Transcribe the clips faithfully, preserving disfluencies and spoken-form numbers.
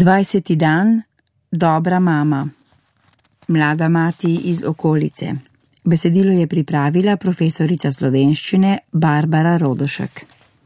Dvajseti dan, dobra mama. Mlada mati iz okolice. Besedilo je pripravila profesorica slovenščine Barbara Rodošek.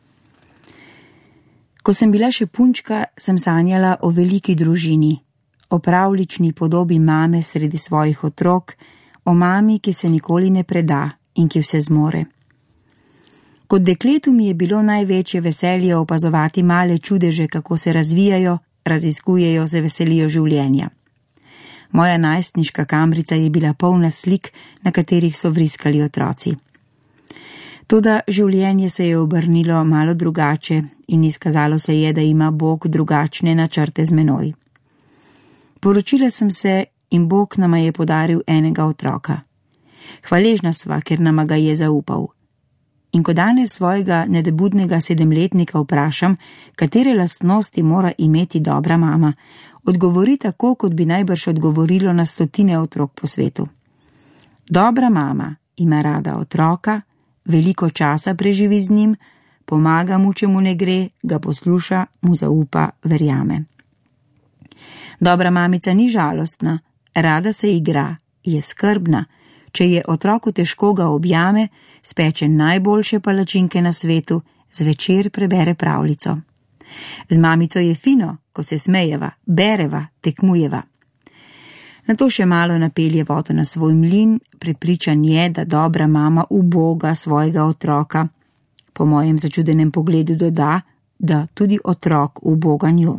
Ko sem bila še punčka, sem sanjala o veliki družini, o pravlični podobi mame sredi svojih otrok, o mami, ki se nikoli ne preda in ki vse zmore. Kot dekletu mi je bilo največje veselje opazovati male čudeže, kako se razvijajo, raziskujejo, se veselijo življenja. Moja najstniška kamrica je bila polna slik, na katerih so vriskali otroci. Toda življenje se je obrnilo malo drugače in izkazalo se je, da ima Bog drugačne načrte z menoj. Poročila sem se in Bog nama je podaril enega otroka. Hvaležna sva, ker nama ga je zaupal. In ko danes svojega nedebudnega sedemletnika vprašam, katere lastnosti mora imeti dobra mama, odgovori tako, kot bi najbrž odgovorilo na stotine otrok po svetu. Dobra mama ima rada otroka, veliko časa preživi z njim, pomaga mu, če mu ne gre, ga posluša, mu zaupa, verjame. Dobra mamica ni žalostna, rada se igra, je skrbna. Če je otroku težko, ga objame, speče najboljše palačinke na svetu, zvečer prebere pravljico. Z mamico je fino, ko se smejeva, bereva, tekmujeva. Nato še malo napelje vodo na svoj mlin, prepričan je, da dobra mama uboga svojega otroka. Po mojem začudenem pogledu doda, da tudi otrok uboga njo.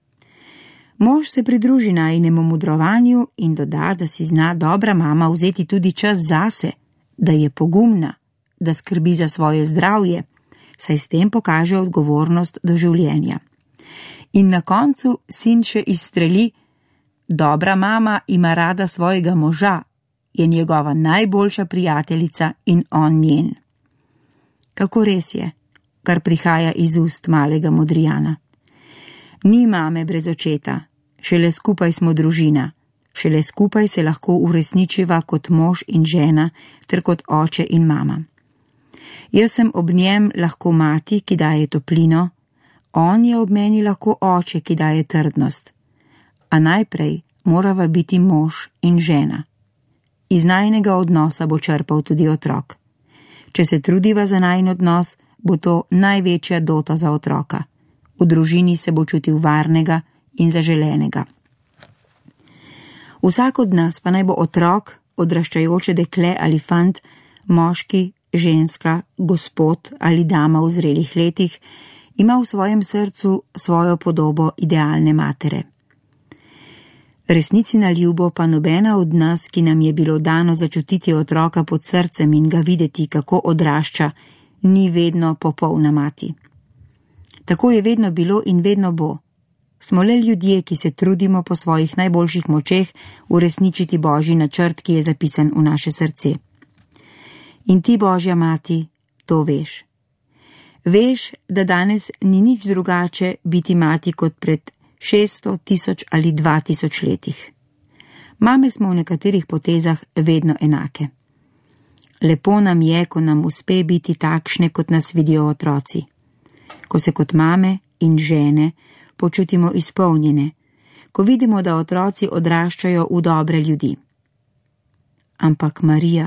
Mož se pridruži najinemu mudrovanju in doda, da si zna dobra mama vzeti tudi čas zase, da je pogumna, da skrbi za svoje zdravje, saj s tem pokaže odgovornost do življenja. In na koncu sin še izstreli: dobra mama ima rada svojega moža, je njegova najboljša prijateljica in on njen. Kako res je, kar prihaja iz ust malega modrijana. Ni mame brez očeta, šele skupaj smo družina, šele skupaj se lahko uresničiva kot mož in žena ter kot oče in mama. Jaz sem ob njem lahko mati, ki daje toplino, on je ob meni lahko oče, ki daje trdnost. A najprej morava biti mož in žena. Iz najinega odnosa bo črpal tudi otrok. Če se trudiva za najin odnos, bo to največja dota za otroka. V družini se bo čutil varnega in zaželenega. Vsak od nas, pa naj bo otrok, odraščajoče dekle ali fant, moški, ženska, gospod ali dama v zrelih letih, ima v svojem srcu svojo podobo idealne matere. Resnici na ljubo pa nobena od nas, ki nam je bilo dano začutiti otroka pod srcem in ga videti, kako odrašča, ni vedno popolna mati. Tako je vedno bilo in vedno bo. Smo le ljudje, ki se trudimo po svojih najboljših močeh uresničiti Božji načrt, ki je zapisan v naše srce. In ti, Božja mati, to veš. Veš, da danes ni nič drugače biti mati kot pred šeststo, tisoč ali dva tisoč letih. Mame smo v nekaterih potezah vedno enake. Lepo nam je, ko nam uspe biti takšne, kot nas vidijo otroci. Ko se kot mame in žene počutimo izpolnjene, ko vidimo, da otroci odraščajo v dobre ljudi. Ampak Marija.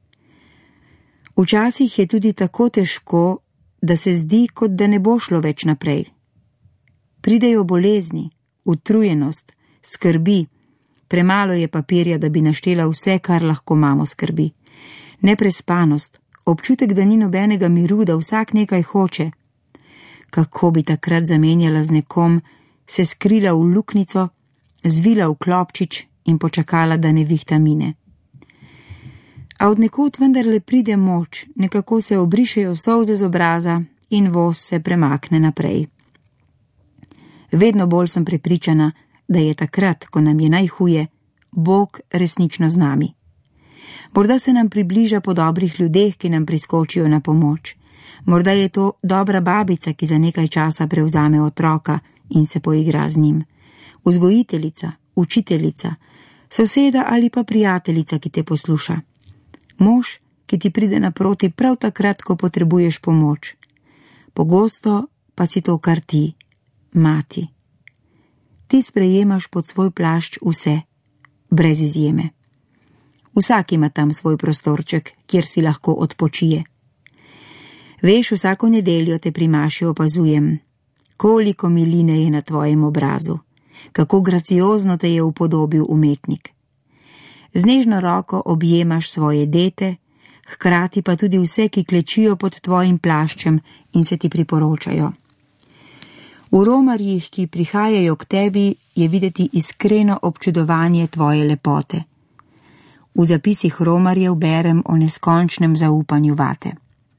Včasih je tudi tako težko, da se zdi, kot da ne bo šlo več naprej. Pridejo bolezni, utrujenost, skrbi, premalo je papirja, da bi naštela vse, kar lahko mamo skrbi. Neprespanost, občutek, da ni nobenega miru, da vsak nekaj hoče. Kako bi takrat zamenjala z nekom, se skrila v luknico, zvila v klopčič in počakala, da nevihta mine. A od nekod vendarle pride moč, nekako se obrišejo solze z obraza in voz se premakne naprej. Vedno bolj sem prepričana, da je takrat, ko nam je najhuje, Bog resnično z nami. Morda se nam približa po dobrih ljudeh, ki nam priskočijo na pomoč. Morda je to dobra babica, ki za nekaj časa prevzame otroka in se poigra z njim. Vzgojiteljica, učiteljica, soseda ali pa prijateljica, ki te posluša. Mož, ki ti pride naproti prav takrat, ko potrebuješ pomoč. Pogosto pa si to kar ti, mati. Ti sprejemaš pod svoj plašč vse, brez izjeme. Vsak ima tam svoj prostorček, kjer si lahko odpočije. Veš, vsako nedeljo te pri maši opazujem, koliko miline je na tvojem obrazu, kako graciozno te je upodobil umetnik. Z nežno roko objemaš svoje dete, hkrati pa tudi vse, ki klečijo pod tvojim plaščem in se ti priporočajo. V romarjih, ki prihajajo k tebi, je videti iskreno občudovanje tvoje lepote. V zapisih romarjev berem o neskončnem zaupanju vate.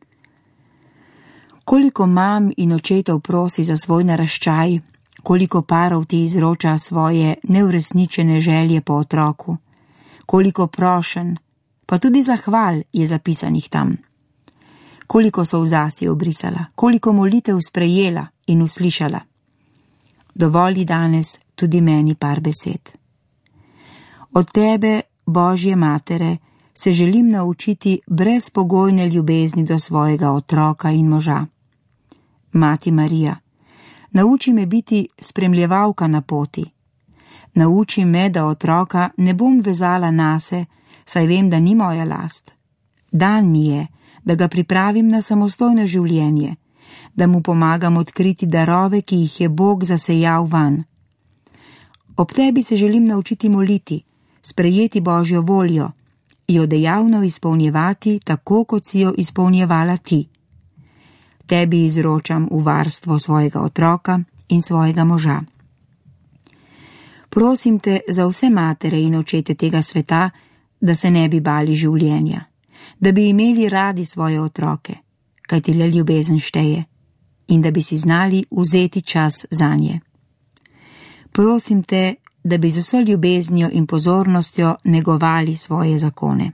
Koliko mam in očetov prosi za svoj naraščaj, koliko parov ti izroča svoje neuresničene želje po otroku, koliko prošen, pa tudi zahval je zapisanih tam. Koliko solza si obrisala, koliko molitev sprejela in uslišala. Dovoli danes tudi meni par besed. Od tebe, Božje matere, se želim naučiti brezpogojne ljubezni do svojega otroka in moža. Mati Marija, nauči me biti spremljevalka na poti. Nauči me, da otroka ne bom vezala nase, saj vem, da ni moja last. Dan mi je, da ga pripravim na samostojno življenje, da mu pomagam odkriti darove, ki jih je Bog zasejal van. Ob tebi se želim naučiti moliti, sprejeti Božjo voljo, jo dejavno izpolnjevati tako, kot si jo izpolnjevala ti. Tebi izročam v varstvo svojega otroka in svojega moža. Prosim te za vse matere in očete tega sveta, da se ne bi bali življenja, da bi imeli radi svoje otroke, kajti le ljubezen šteje, in da bi si znali vzeti čas zanje. Prosim te, da bi z vso ljubeznijo in pozornostjo negovali svoje zakone.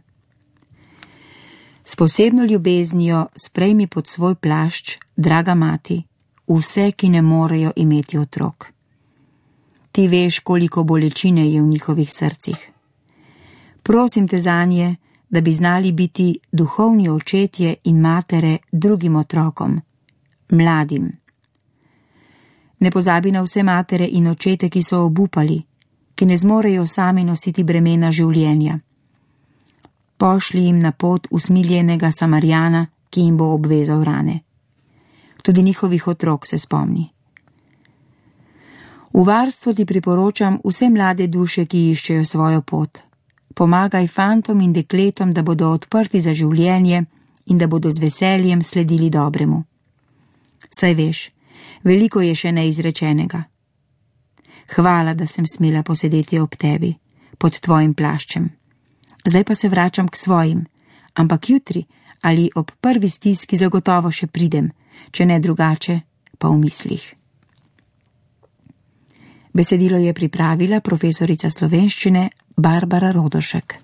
S posebno ljubeznijo sprejmi pod svoj plašč, draga mati, vse, ki ne morejo imeti otrok. Ti veš, koliko bolečine je v njihovih srcih. Prosim te zanje, da bi znali biti duhovni očetje in matere drugim otrokom, mladim. Ne pozabi na vse matere in očete, ki so obupali, ki ne zmorejo sami nositi bremena življenja. Pošli jim na pot usmiljenega Samarjana, ki jim bo obvezal rane. Tudi njihovih otrok se spomni. V varstvo ti priporočam vse mlade duše, ki iščejo svojo pot. Pomagaj fantom in dekletom, da bodo odprti za življenje in da bodo z veseljem sledili dobremu. Saj veš, veliko je še neizrečenega. Hvala, da sem smela posedeti ob tebi, pod tvojim plaščem. Zdaj pa se vračam k svojim, ampak jutri ali ob prvi stiski zagotovo še pridem, če ne drugače, pa v mislih. Besedilo je pripravila profesorica slovenščine Barbara Rodošek.